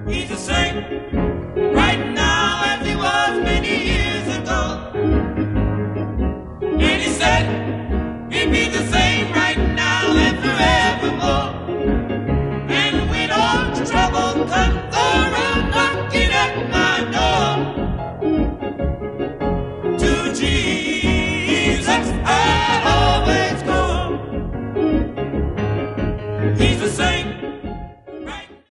He's the same right now as he was many years ago. And he said he'd be the